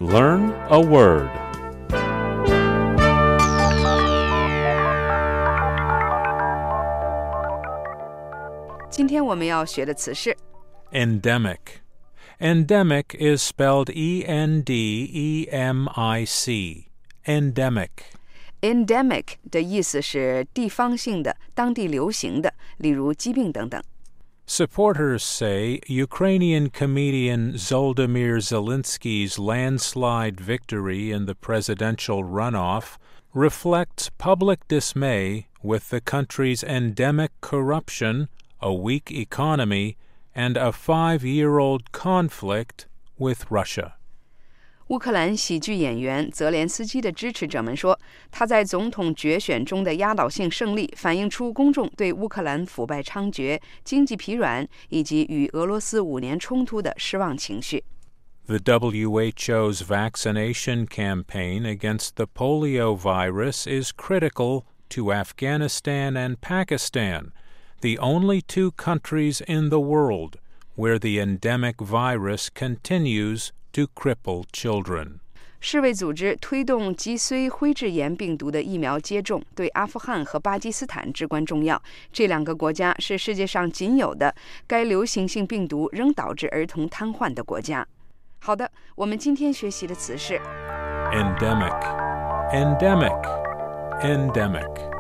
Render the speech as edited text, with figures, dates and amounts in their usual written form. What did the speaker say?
Learn a word. 今天我们要学的词是 Endemic. Endemic is spelled E-N-D-E-M-I-C. Endemic. endemic 的意思是地方性的、当地流行的，例如疾病等等。 Supporters say Ukrainian comedian Zoldemir Zelensky's landslide victory in the presidential runoff reflects public dismay with the country's endemic corruption, a weak economy, and a 5-year-old conflict with Russia. 乌克兰喜剧演员泽连斯基的支持者们说，他在总统决选中的压倒性胜利反映出公众对乌克兰腐败猖獗、经济疲软以及与俄罗斯5年冲突的失望情绪。 The WHO's vaccination campaign against the polio virus is critical to Afghanistan and Pakistan, the only 2 countries in the world where the endemic virus continues to cripple children. 世卫组织推动脊髓灰质炎病毒的疫苗接种，对阿富汗和巴基斯坦至关重要。这2个国家是世界上仅有的该流行性病毒仍导致儿童瘫痪的国家。好的，我们今天学习的词是 Endemic. Endemic. Endemic.